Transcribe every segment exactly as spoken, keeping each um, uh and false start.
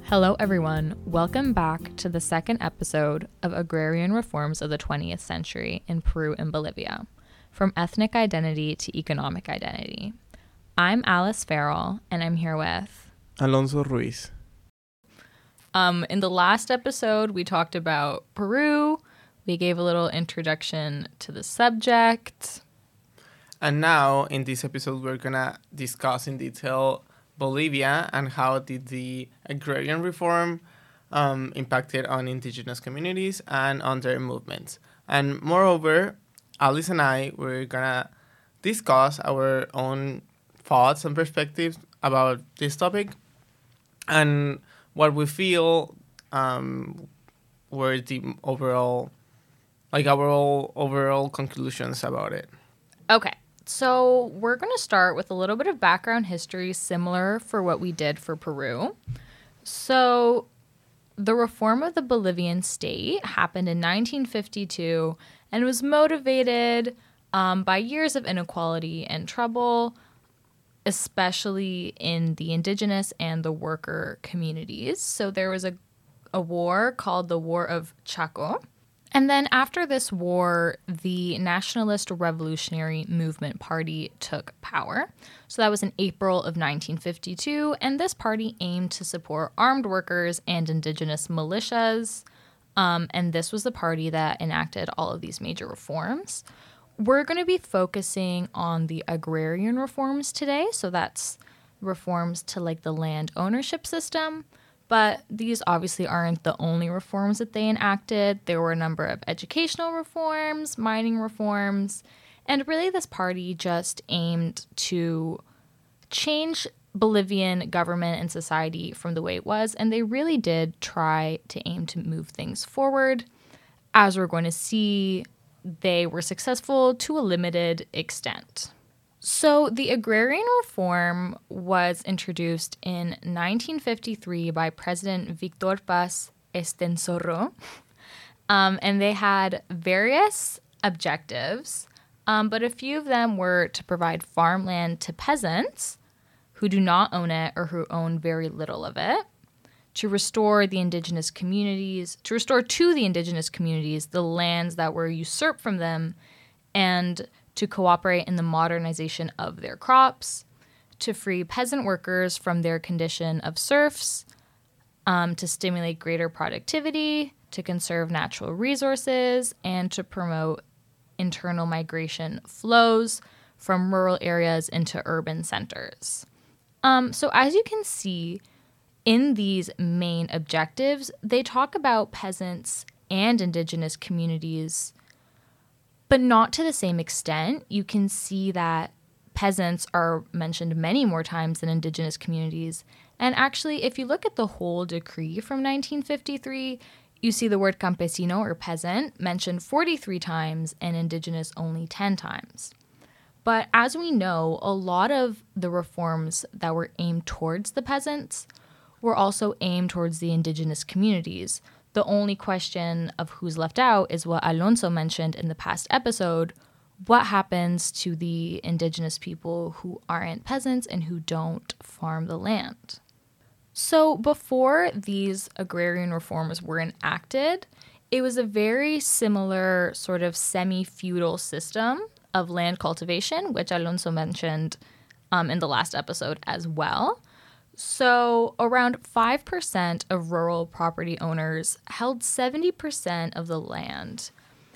Hello, everyone. Welcome back to the second episode of Agrarian Reforms of the twentieth Century in Peru and Bolivia, from ethnic identity to economic identity. I'm Alice Farrell, and I'm here with Alonso Ruiz. Um, in the last episode, we talked about Peru. We gave a little introduction to the subject. And now, in this episode, we're going to discuss in detail Bolivia and how did the agrarian reform um, impacted on indigenous communities and on their movements. And moreover, Alice and I, we're going to discuss our own thoughts and perspectives about this topic and what we feel um, were the overall, like our all overall conclusions about it. Okay. So we're going to start with a little bit of background history similar for what we did for Peru. So the reform of the Bolivian state happened in nineteen fifty-two and was motivated um, by years of inequality and trouble, especially in the indigenous and the worker communities. So there was a, a war called the War of Chaco. And then after this war, the Nationalist Revolutionary Movement Party took power. So that was in April of nineteen fifty-two, and this party aimed to support armed workers and indigenous militias. Um, and this was the party that enacted all of these major reforms. We're going to be focusing on the agrarian reforms today. So that's reforms to like the land ownership system. But these obviously aren't the only reforms that they enacted. There were a number of educational reforms, mining reforms, and really this party just aimed to change Bolivian government and society from the way it was, and they really did try to aim to move things forward. As we're going to see, they were successful to a limited extent. So the agrarian reform was introduced in nineteen fifty-three by President Victor Paz Estenssoro, um, and they had various objectives, um, but a few of them were to provide farmland to peasants who do not own it or who own very little of it, to restore the indigenous communities, to restore to the indigenous communities the lands that were usurped from them, and to cooperate in the modernization of their crops, to free peasant workers from their condition of serfs, um, to stimulate greater productivity, to conserve natural resources, and to promote internal migration flows from rural areas into urban centers. Um, so as you can see, in these main objectives, they talk about peasants and indigenous communities, but not to the same extent. You can see that peasants are mentioned many more times than indigenous communities. And actually, if you look at the whole decree from nineteen fifty-three, you see the word campesino or peasant mentioned forty-three times and indigenous only ten times. But as we know, a lot of the reforms that were aimed towards the peasants were also aimed towards the indigenous communities. The only question of who's left out is what Alonso mentioned in the past episode. What happens to the indigenous people who aren't peasants and who don't farm the land? So before these agrarian reforms were enacted, it was a very similar sort of semi-feudal system of land cultivation, which Alonso mentioned um, in the last episode as well. So around five percent of rural property owners held seventy percent of the land.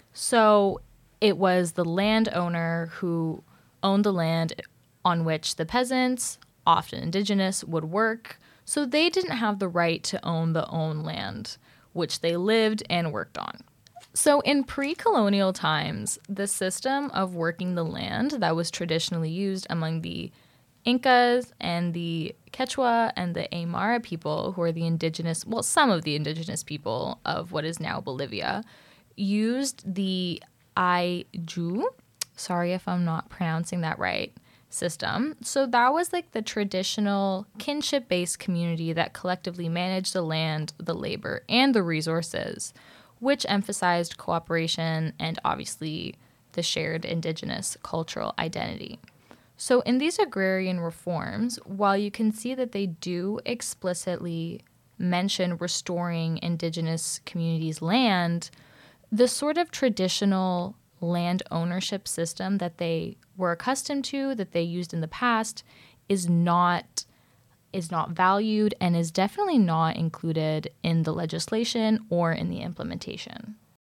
So it was the landowner who owned the land on which the peasants, often indigenous, would work. So they didn't have the right to own the own land, which they lived and worked on. So in pre-colonial times, the system of working the land that was traditionally used among the Incas and the Quechua and the Aymara people, who are the indigenous, well, some of the indigenous people of what is now Bolivia, used the Ayllu, sorry if I'm not pronouncing that right, system. So that was like the traditional kinship-based community that collectively managed the land, the labor, and the resources, which emphasized cooperation and obviously the shared indigenous cultural identity. So in these agrarian reforms, while you can see that they do explicitly mention restoring indigenous communities' land, the sort of traditional land ownership system that they were accustomed to, that they used in the past, is not is not valued and is definitely not included in the legislation or in the implementation.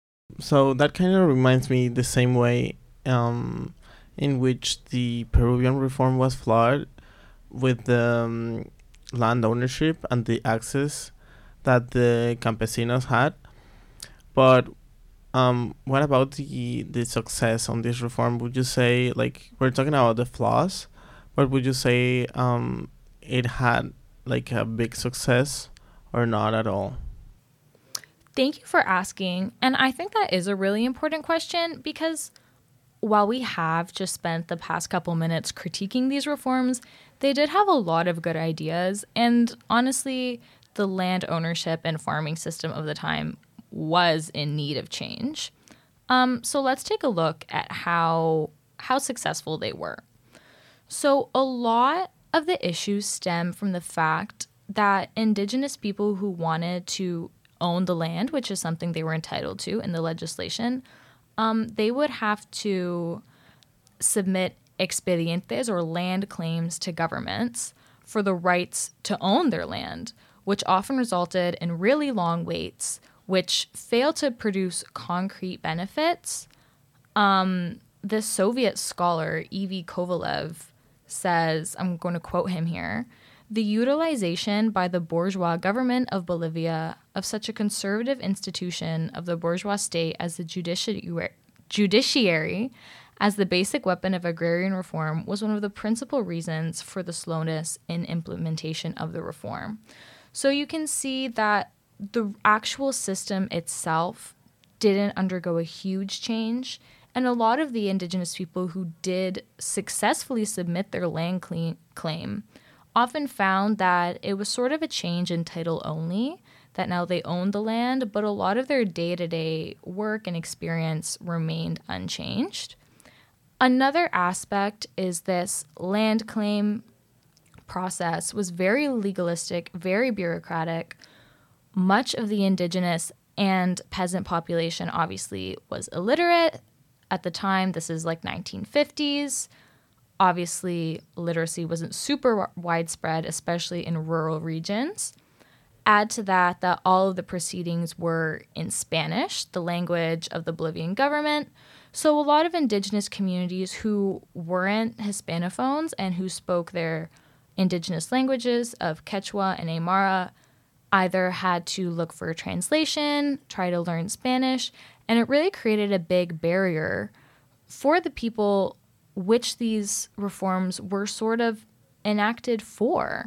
So that kind of reminds me the same way um, in which the Peruvian reform was flawed with the um, land ownership and the access that the campesinos had. But um, what about the the success on this reform? Would you say, like, we're talking about the flaws, but would you say um, it had like a big success or not at all? Thank you for asking. And I think that is a really important question because while we have just spent the past couple minutes critiquing these reforms, they did have a lot of good ideas. And honestly, the land ownership and farming system of the time was in need of change. Um, so let's take a look at how how successful they were. So a lot of the issues stem from the fact that indigenous people who wanted to own the land, which is something they were entitled to in the legislation, um, they would have to submit expedientes or land claims to governments for the rights to own their land, which often resulted in really long waits, which failed to produce concrete benefits. Um, the Soviet scholar Evie Kovalev says, I'm going to quote him here, "The utilization by the bourgeois government of Bolivia of such a conservative institution of the bourgeois state as the judiciary, judiciary as the basic weapon of agrarian reform was one of the principal reasons for the slowness in implementation of the reform." So you can see that the actual system itself didn't undergo a huge change. And a lot of the indigenous people who did successfully submit their land cle- claim often found that it was sort of a change in title only, that now they owned the land, but a lot of their day-to-day work and experience remained unchanged. Another aspect is this land claim process was very legalistic, very bureaucratic. Much of the indigenous and peasant population obviously was illiterate. At the time, this is like nineteen fifties. Obviously, literacy wasn't super widespread, especially in rural regions. Add to that that all of the proceedings were in Spanish, the language of the Bolivian government. So a lot of indigenous communities who weren't Hispanophones and who spoke their indigenous languages of Quechua and Aymara either had to look for a translation, try to learn Spanish, and it really created a big barrier for the people which these reforms were sort of enacted for.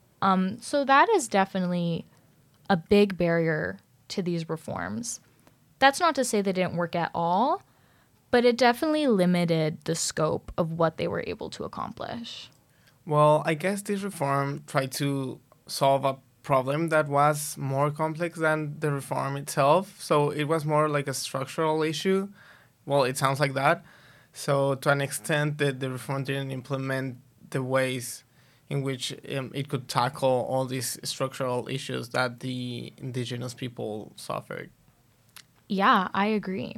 Um, so that is definitely a big barrier to these reforms. That's not to say they didn't work at all, but it definitely limited the scope of what they were able to accomplish. Well, I guess this reform tried to solve a problem that was more complex than the reform itself. So it was more like a structural issue. Well, it sounds like that. So to an extent that the reform didn't implement the ways in which um, it could tackle all these structural issues that the indigenous people suffered. Yeah, I agree.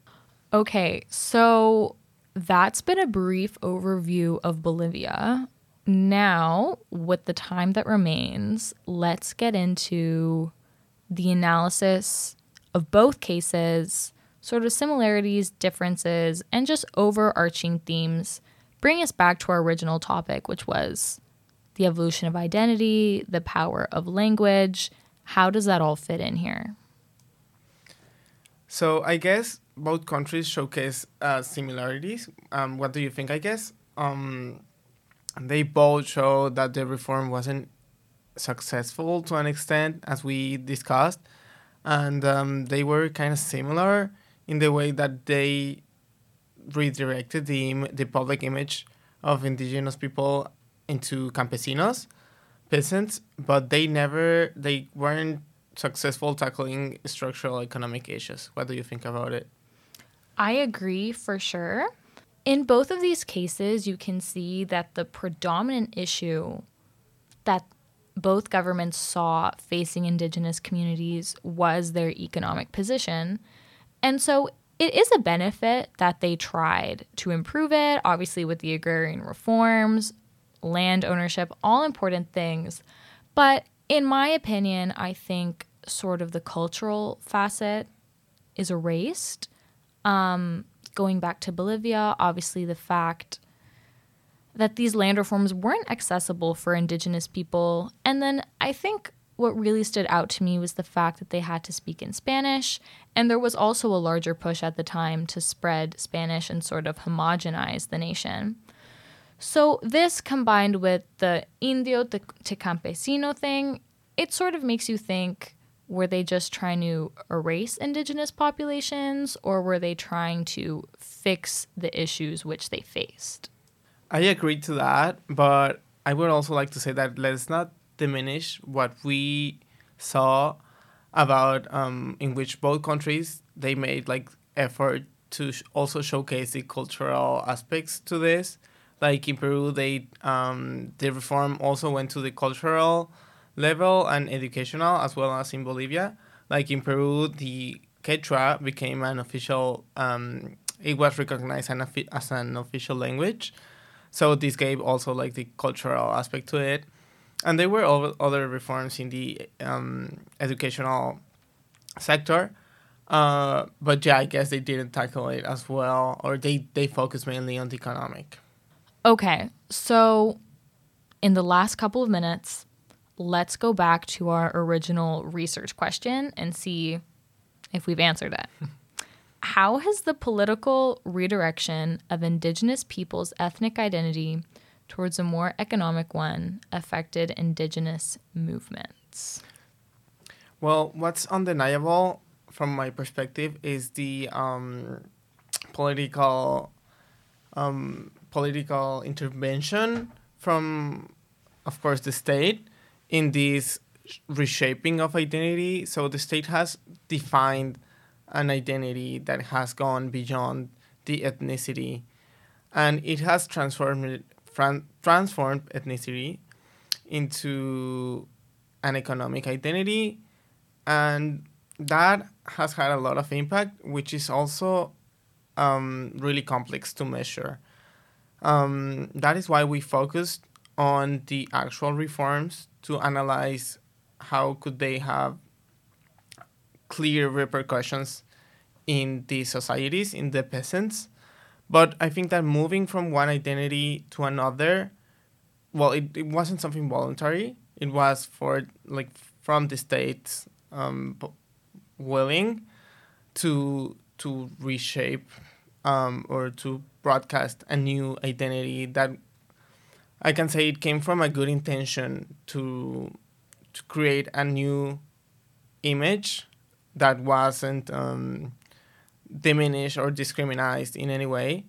Okay, so that's been a brief overview of Bolivia. Now, with the time that remains, let's get into the analysis of both cases, sort of similarities, differences, and just overarching themes. Bring us back to our original topic, which was the evolution of identity, the power of language. How does that all fit in here? So I guess both countries showcase uh, similarities. Um, what do you think? I guess um, they both show that the reform wasn't successful to an extent, as we discussed, and um, they were kind of similar in the way that they redirected the Im- the public image of indigenous people into campesinos, peasants, but they never they weren't successful tackling structural economic issues. What do you think about it? I agree for sure. In both of these cases, you can see that the predominant issue that both governments saw facing indigenous communities was their economic position. And so it is a benefit that they tried to improve it, obviously with the agrarian reforms, land ownership, all important things. But in my opinion, I think sort of the cultural facet is erased. Um, going back to Bolivia, obviously the fact that these land reforms weren't accessible for indigenous people. And then I think what really stood out to me was the fact that they had to speak in Spanish. And there was also a larger push at the time to spread Spanish and sort of homogenize the nation. So this combined with the indio to, to campesino thing, it sort of makes you think, were they just trying to erase indigenous populations, or were they trying to fix the issues which they faced? I agree to that, but I would also like to say that let's not diminish what we saw about um, in which both countries, they made like effort to sh- also showcase the cultural aspects to this. Like in Peru, they um, the reform also went to the cultural level and educational, as well as in Bolivia. Like in Peru, the Quechua became an official, um, it was recognized an, as an official language. So this gave also like the cultural aspect to it. And there were other reforms in the um, educational sector. Uh, but yeah, I guess they didn't tackle it as well, or they, they focused mainly on the economic. Okay, so in the last couple of minutes, let's go back to our original research question and see if we've answered it. How has the political redirection of indigenous peoples' ethnic identity towards a more economic one affected indigenous movements? Well, what's undeniable from my perspective is the um, political um, political intervention from, of course, the state in this reshaping of identity. So the state has defined an identity that has gone beyond the ethnicity, and it has transformed fran- transformed ethnicity into an economic identity, and that has had a lot of impact, which is also um, really complex to measure. Um, that is why we focused on the actual reforms to analyze how could they have clear repercussions in the societies, in the peasants. But I think that moving from one identity to another, well, it, it wasn't something voluntary. It was for like from the state um, willing to to reshape um, or to broadcast a new identity that I can say it came from a good intention to to create a new image that wasn't um, diminished or discriminated in any way,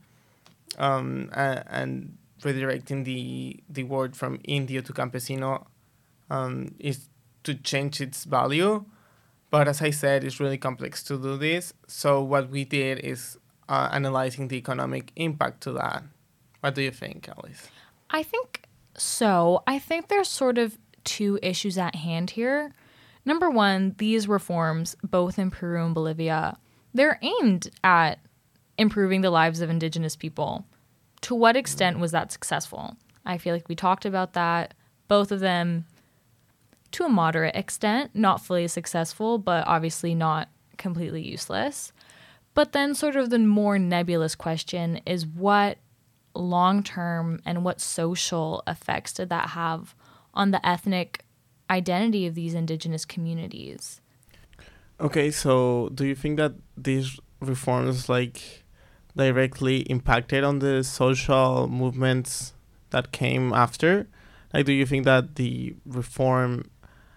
um, and, and redirecting the the word from indio to campesino um, is to change its value. But as I said, it's really complex to do this. So what we did is uh, analyzing the economic impact to that. What do you think, Alice? I think so. I think there's sort of two issues at hand here. Number one, these reforms, both in Peru and Bolivia, they're aimed at improving the lives of indigenous people. To what extent was that successful? I feel like we talked about that. Both of them, to a moderate extent, not fully successful, but obviously not completely useless. But then sort of the more nebulous question is what long-term and what social effects did that have on the ethnic identity of these indigenous communities? Okay, so do you think that these reforms like directly impacted on the social movements that came after? Like, do you think that the reform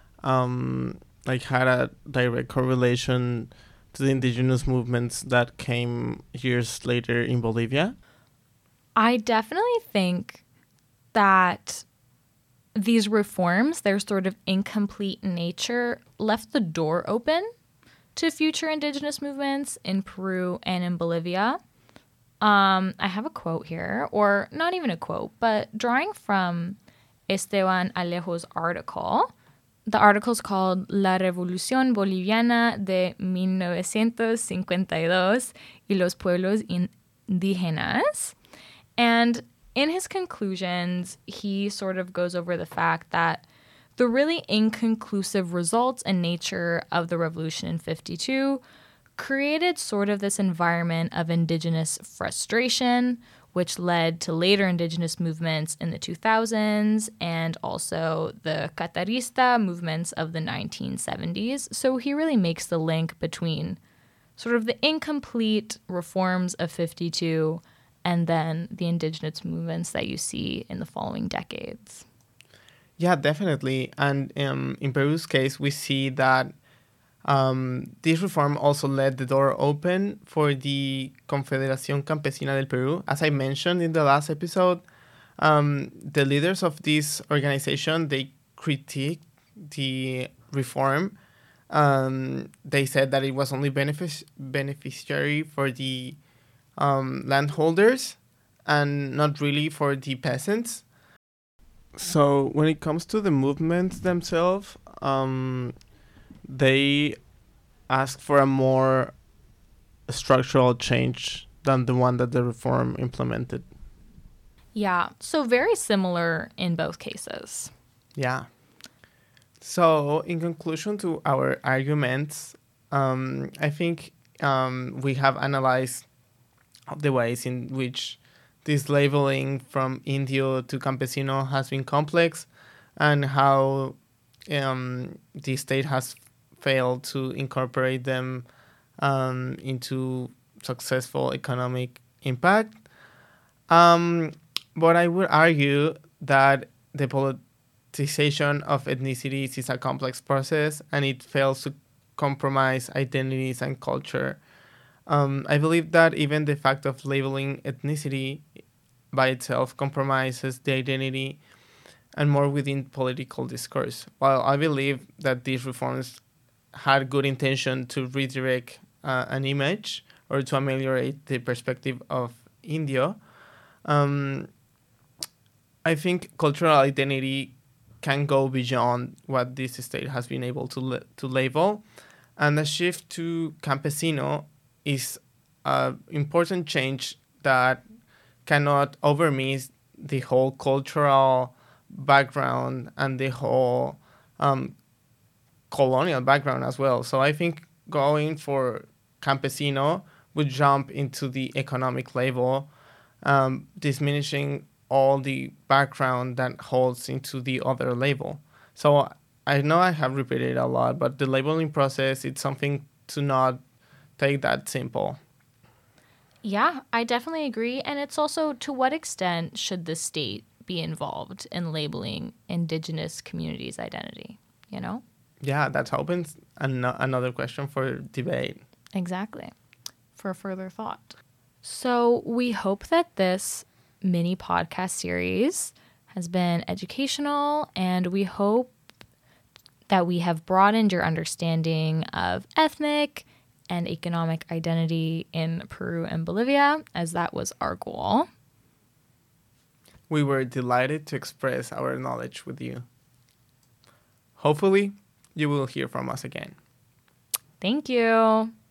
um, like had a direct correlation to the indigenous movements that came years later in Bolivia? I definitely think that these reforms, their sort of incomplete nature, left the door open to future indigenous movements in Peru and in Bolivia. Um, I have a quote here, or not even a quote, but drawing from Esteban Alejo's article. The article is called La Revolución Boliviana de mil novecientos cincuenta y dos y los pueblos indígenas. And in his conclusions, he sort of goes over the fact that the really inconclusive results and nature of the revolution in fifty-two created sort of this environment of indigenous frustration, which led to later indigenous movements in the two thousands and also the Catarista movements of the nineteen seventies. So he really makes the link between sort of the incomplete reforms of fifty-two and then the indigenous movements that you see in the following decades. Yeah, definitely. And um, in Peru's case, we see that um, this reform also led the door open for the Confederación Campesina del Perú. As I mentioned in the last episode, um, the leaders of this organization, they critiqued the reform. Um, they said that it was only benefic- beneficiary for the um, landholders and not really for the peasants. So when it comes to the movements themselves, um, they ask for a more structural change than the one that the reform implemented. Yeah, so very similar in both cases. Yeah. So in conclusion to our arguments, um, I think um, we have analyzed the ways in which this labeling from Indio to Campesino has been complex and how um, the state has failed to incorporate them um, into successful economic impact. Um, but I would argue that the politicization of ethnicities is a complex process and it fails to compromise identities and culture. Um, I believe that even the fact of labeling ethnicity by itself compromises the identity and more within political discourse. While I believe that these reforms had good intention to redirect uh, an image or to ameliorate the perspective of Indio, um, I think cultural identity can go beyond what this state has been able to la- to label, and the shift to campesino is an important change that cannot overmiss the whole cultural background and the whole um, colonial background as well. So I think going for campesino would jump into the economic label, um, diminishing all the background that holds into the other label. So I know I have repeated a lot, but the labeling process, it's something to not take that simple. Yeah, I definitely agree. And it's also, to what extent should the state be involved in labeling indigenous communities' identity, you know? Yeah, that opens an- another question for debate. Exactly. For further thought. So we hope that this mini podcast series has been educational, and we hope that we have broadened your understanding of ethnic and economic identity in Peru and Bolivia, as that was our goal. We were delighted to express our knowledge with you. Hopefully, you will hear from us again. Thank you.